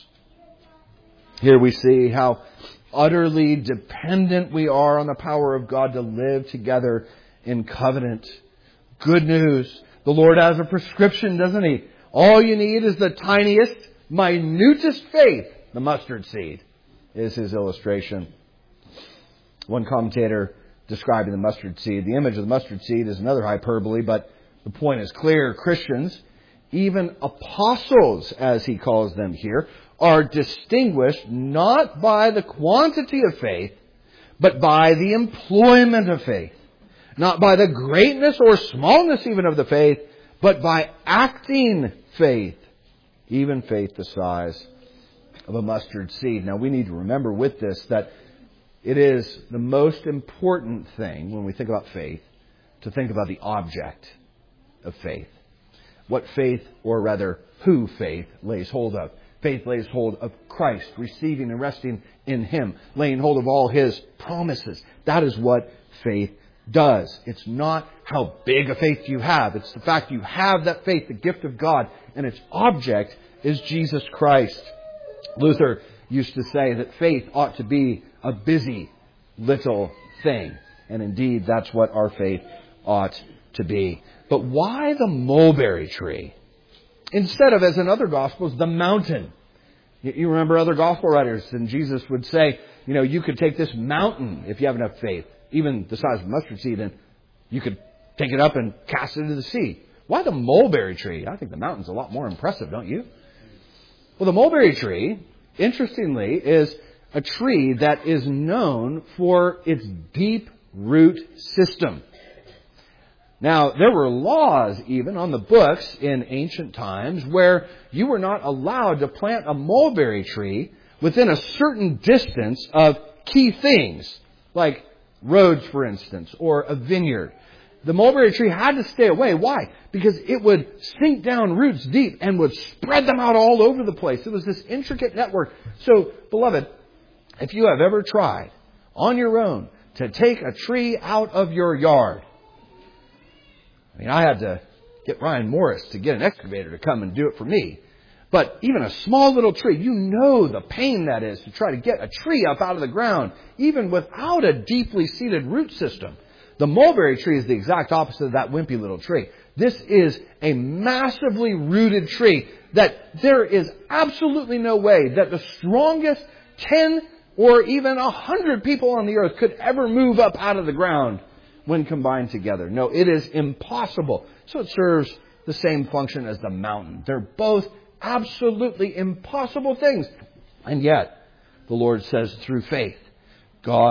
Here we see how utterly dependent we are on the power of God to live together in covenant. Good news. The Lord has a prescription, doesn't He? All you need is the tiniest, minutest faith. The mustard seed is His illustration. One commentator describing the mustard seed. The image of the mustard seed is another hyperbole, but the point is clear. Christians, even apostles, as he calls them here, are distinguished not by the quantity of faith, but by the employment of faith. Not by the greatness or smallness even of the faith, but by acting faith. Even faith the size of a mustard seed. Now we need to remember with this that it is the most important thing when we think about faith to think about the object of faith. What faith, or rather who faith, lays hold of. Faith lays hold of Christ, receiving and resting in Him, laying hold of all His promises. That is what faith does. It's not how big a faith you have. It's the fact you have that faith, the gift of God, and its object is Jesus Christ. Luther used to say that faith ought to be a busy little thing. And indeed, that's what our faith ought to be. But why the mulberry tree? Instead of, as in other Gospels, the mountain. You remember other Gospel writers, and Jesus would say, you could take this mountain if you have enough faith, even the size of a mustard seed, and you could take it up and cast it into the sea. Why the mulberry tree? I think the mountain's a lot more impressive, don't you? Well, the mulberry tree, interestingly, is a tree that is known for its deep root system. Now, there were laws even on the books in ancient times where you were not allowed to plant a mulberry tree within a certain distance of key things, like roads, for instance, or a vineyard. The mulberry tree had to stay away. Why? Because it would sink down roots deep and would spread them out all over the place. It was this intricate network. So, beloved, if you have ever tried on your own to take a tree out of your yard, I had to get Ryan Morris to get an excavator to come and do it for me. But even a small little tree, you know the pain that is to try to get a tree up out of the ground, even without a deeply seated root system. The mulberry tree is the exact opposite of that wimpy little tree. This is a massively rooted tree that there is absolutely no way that the strongest 10 or even 100 people on the earth could ever move up out of the ground when combined together. No, it is impossible. So it serves the same function as the mountain. They're both absolutely impossible things. And yet, the Lord says through faith, God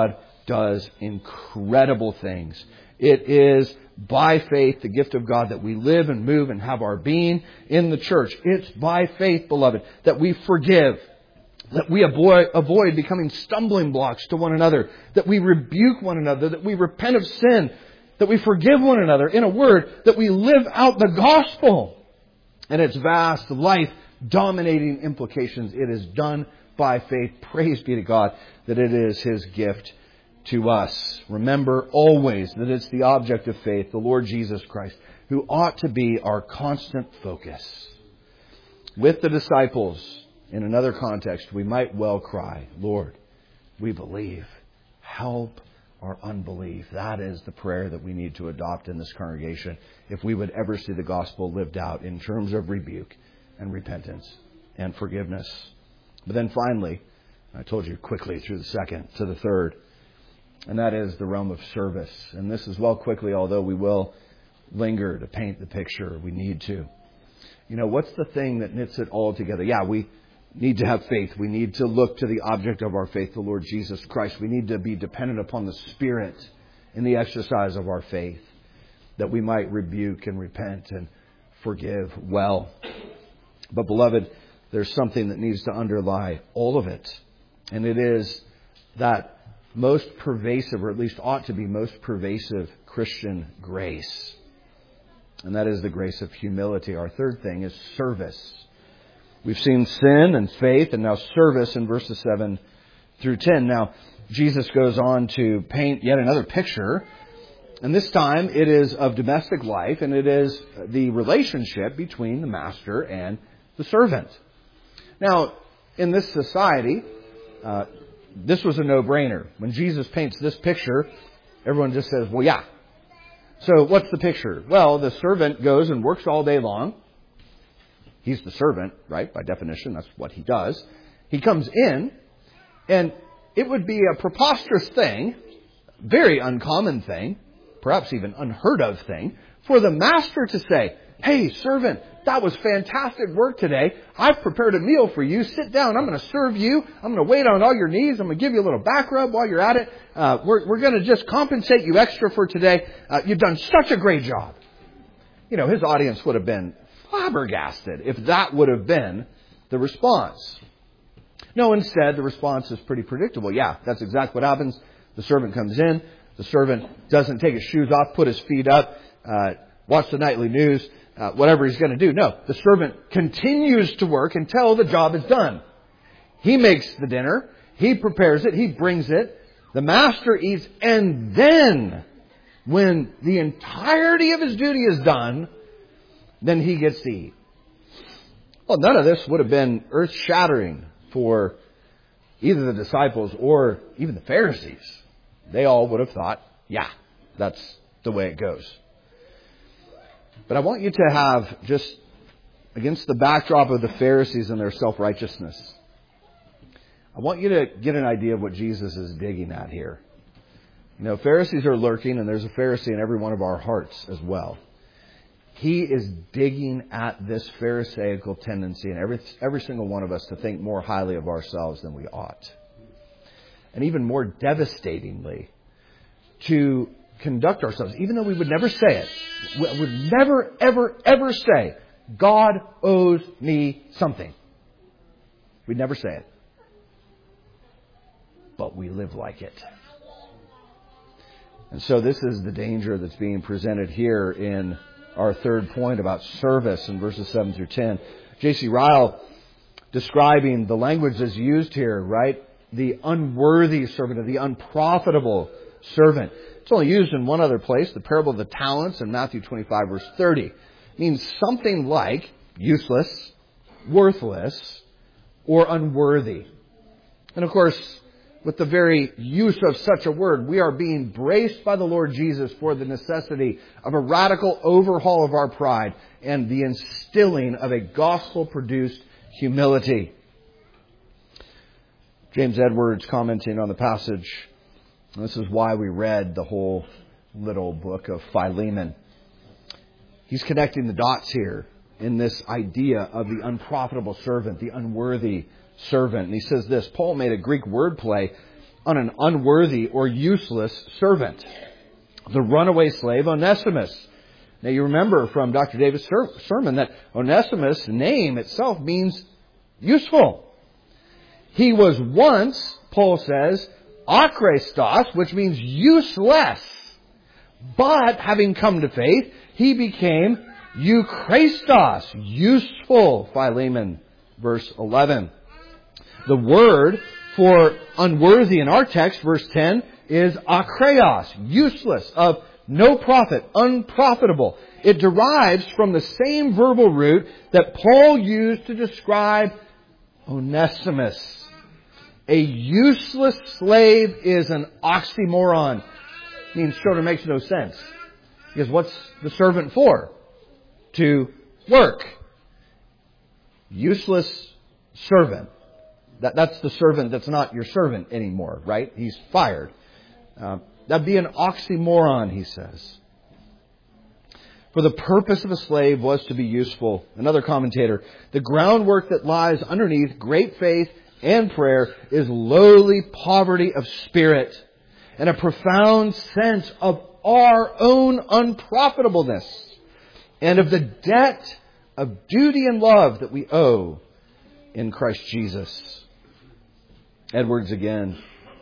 does incredible things. It is by faith, the gift of God, that we live and move and have our being in the church. It's by faith, beloved, that we forgive, that we avoid becoming stumbling blocks to one another, that we rebuke one another, that we repent of sin, that we forgive one another. In a word, that we live out the gospel and its vast, life-dominating implications. It is done by faith. Praise be to God that it is His gift to us. Remember always that it's the object of faith, the Lord Jesus Christ, who ought to be our constant focus. With the disciples, in another context, we might well cry, Lord, we believe. Help our unbelief. That is the prayer that we need to adopt in this congregation if we would ever see the gospel lived out in terms of rebuke and repentance and forgiveness. But then finally, I told you quickly through the second to the third, and that is the realm of service. And this as well quickly, although we will linger to paint the picture. We need to. You know, what's the thing that knits it all together? Yeah, we need to have faith. We need to look to the object of our faith, the Lord Jesus Christ. We need to be dependent upon the Spirit in the exercise of our faith, that we might rebuke and repent and forgive well. But beloved, there's something that needs to underlie all of it. And it is that most pervasive, or at least ought to be most pervasive, Christian grace. And that is the grace of humility. Our third thing is service. We've seen sin and faith and now service in verses 7 through 10. Now, Jesus goes on to paint yet another picture. And this time it is of domestic life, and it is the relationship between the master and the servant. Now, in this society, this was a no-brainer. When Jesus paints this picture, everyone just says, well, yeah. So what's the picture? Well, the servant goes and works all day long. He's the servant, right? By definition, that's what he does. He comes in, and it would be a preposterous thing, very uncommon thing, perhaps even unheard of thing, for the master to say, hey, servant, that was fantastic work today. I've prepared a meal for you. Sit down. I'm going to serve you. I'm going to wait on all your needs. I'm going to give you a little back rub while you're at it. We're going to just compensate you extra for today. You've done such a great job. You know, his audience would have been flabbergasted if that would have been the response. No, instead, the response is pretty predictable. Yeah, that's exactly what happens. The servant comes in. The servant doesn't take his shoes off, put his feet up, watch the nightly news, whatever he's going to do. No, the servant continues to work until the job is done. He makes the dinner. He prepares it. He brings it. The master eats. And then, when the entirety of his duty is done, then he gets to eat. Well, none of this would have been earth-shattering for either the disciples or even the Pharisees. They all would have thought, yeah, that's the way it goes. But I want you to have, just against the backdrop of the Pharisees and their self-righteousness, I want you to get an idea of what Jesus is digging at here. You know, Pharisees are lurking, and there's a Pharisee in every one of our hearts as well. He is digging at this Pharisaical tendency in every single one of us to think more highly of ourselves than we ought. And even more devastatingly, to conduct ourselves, even though we would never say it, we would never, ever, ever say, God owes me something. We'd never say it. But we live like it. And so this is the danger that's being presented here in our third point about service in verses 7 through 10. J.C. Ryle, describing the language that's used here, right? The unworthy servant, or the unprofitable servant. It's only used in one other place, the parable of the talents in Matthew 25, verse 30. It means something like useless, worthless, or unworthy. And of course, with the very use of such a word, we are being braced by the Lord Jesus for the necessity of a radical overhaul of our pride and the instilling of a gospel-produced humility. James Edwards, commenting on the passage, this is why we read the whole little book of Philemon. He's connecting the dots here in this idea of the unprofitable servant, the unworthy servant. And he says this, Paul made a Greek wordplay on an unworthy or useless servant, the runaway slave Onesimus. Now you remember from Dr. Davis' sermon that Onesimus' name itself means useful. He was once, Paul says, akrestos, which means useless. But having come to faith, he became euchrestos, useful, Philemon, verse 11. The word for unworthy in our text, verse 10, is akreos, useless, of no profit, unprofitable. It derives from the same verbal root that Paul used to describe Onesimus. A useless slave is an oxymoron. It means sort of makes no sense. Because what's the servant for? To work. Useless servant. That's the servant that's not your servant anymore, right? He's fired. That'd be an oxymoron, he says. For the purpose of a slave was to be useful. Another commentator, the groundwork that lies underneath great faith and prayer is lowly poverty of spirit and a profound sense of our own unprofitableness and of the debt of duty and love that we owe in Christ Jesus. Edwards again.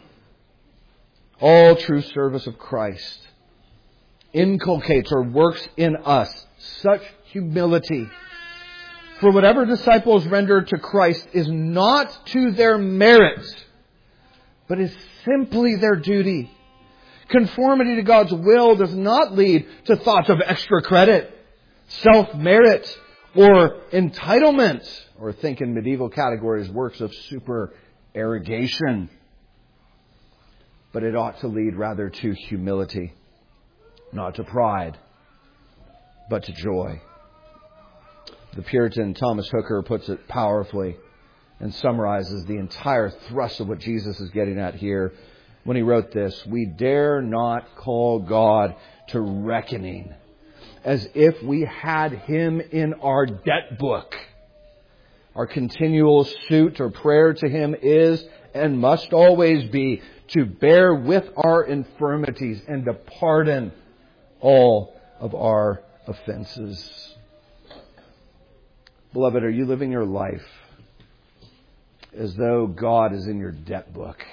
All true service of Christ inculcates or works in us such humility. For whatever disciples render to Christ is not to their merit, but is simply their duty. Conformity to God's will does not lead to thoughts of extra credit, self-merit, or entitlement, or think in medieval categories, works of supererogation. But it ought to lead rather to humility, not to pride, but to joy. The Puritan Thomas Hooker puts it powerfully and summarizes the entire thrust of what Jesus is getting at here when he wrote this: we dare not call God to reckoning as if we had Him in our debt book. Our continual suit or prayer to Him is and must always be to bear with our infirmities and to pardon all of our offenses. Beloved, are you living your life as though God is in your debt book?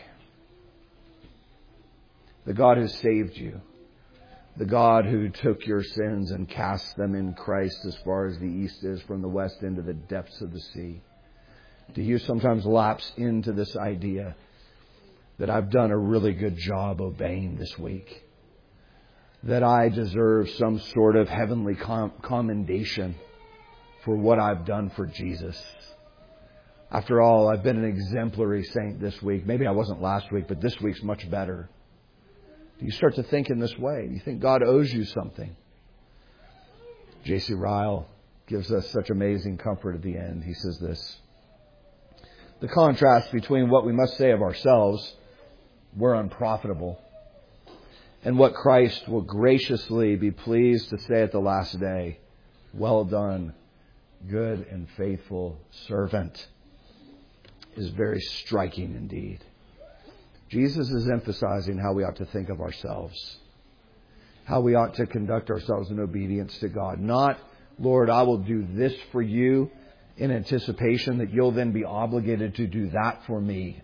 The God who saved you. The God who took your sins and cast them in Christ as far as the east is from the west into the depths of the sea. Do you sometimes lapse into this idea that I've done a really good job obeying this week? That I deserve some sort of heavenly commendation for what I've done for Jesus? After all, I've been an exemplary saint this week. Maybe I wasn't last week, but this week's much better. Do you start to think in this way? Do you think God owes you something? J.C. Ryle gives us such amazing comfort at the end. He says this: the contrast between what we must say of ourselves, we're unprofitable, and what Christ will graciously be pleased to say at the last day, well done, good and faithful servant, is very striking indeed. Jesus is emphasizing how we ought to think of ourselves, how we ought to conduct ourselves in obedience to God. Not, Lord, I will do this for you in anticipation that you'll then be obligated to do that for me.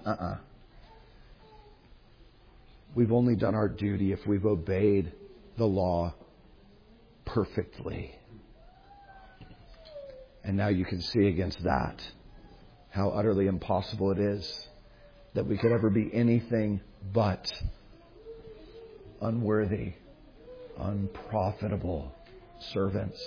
We've only done our duty if we've obeyed the law perfectly. And now you can see against that how utterly impossible it is that we could ever be anything but unworthy, unprofitable servants.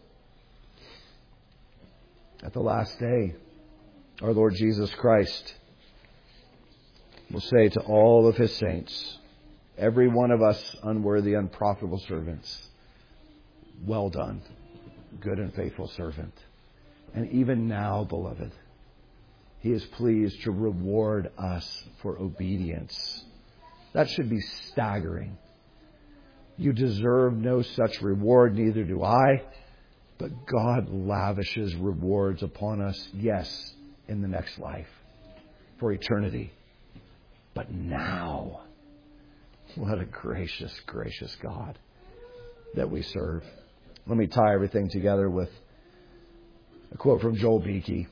At the last day, our Lord Jesus Christ will say to all of His saints, every one of us unworthy, unprofitable servants, well done, good and faithful servant. And even now, beloved, He is pleased to reward us for obedience. That should be staggering. You deserve no such reward, neither do I. But God lavishes rewards upon us, yes, in the next life, for eternity. but now. What a gracious, gracious God that we serve. Let me tie everything together with a quote from Joel Beeke.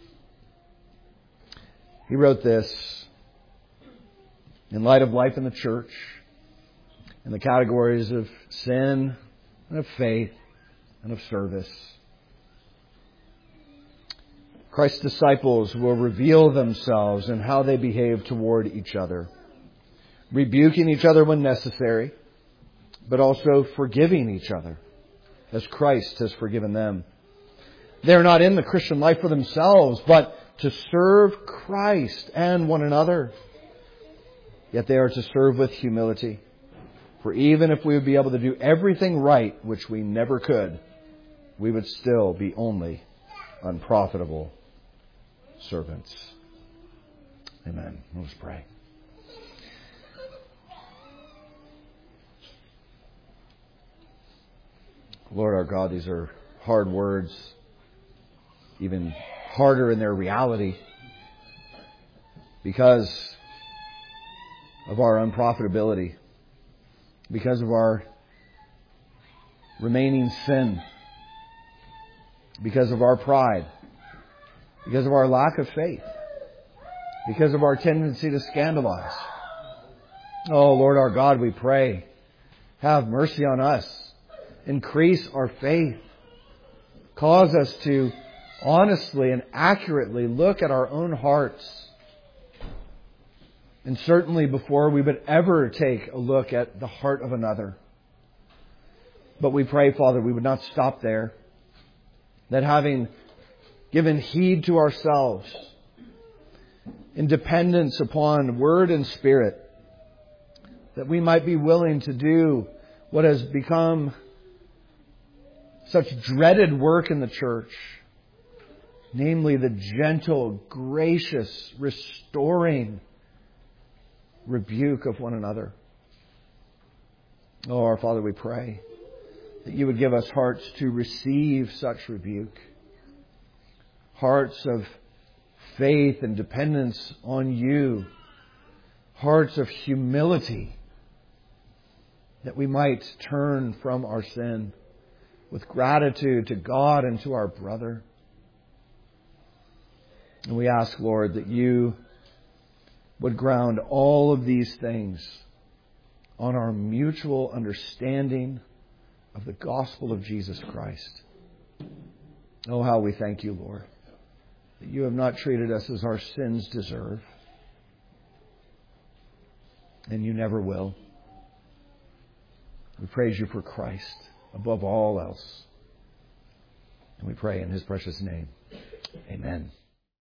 He wrote this: in light of life in the church, in the categories of sin and of faith and of service, Christ's disciples will reveal themselves in how they behave toward each other, rebuking each other when necessary, but also forgiving each other as Christ has forgiven them. They're not in the Christian life for themselves, but to serve Christ and one another. Yet they are to serve with humility. For even if we would be able to do everything right, which we never could, we would still be only unprofitable servants. Amen. Let us pray. Lord our God, these are hard words, even harder in their reality because of our unprofitability, because of our remaining sin, because of our pride, because of our lack of faith, because of our tendency to scandalize. Oh, Lord our God, we pray, have mercy on us. Increase our faith. Cause us to honestly and accurately look at our own hearts. And certainly before we would ever take a look at the heart of another. But we pray, Father, we would not stop there. That having given heed to ourselves in dependence upon Word and Spirit, that we might be willing to do what has become such dreaded work in the church, namely the gentle, gracious, restoring rebuke of one another. Oh, our Father, we pray that you would give us hearts to receive such rebuke, hearts of faith and dependence on you, hearts of humility, that we might turn from our sin with gratitude to God and to our brother. And we ask, Lord, that you would ground all of these things on our mutual understanding of the gospel of Jesus Christ. Oh, how we thank you, Lord, that you have not treated us as our sins deserve. And you never will. We praise you for Christ above all else. And we pray in His precious name. Amen.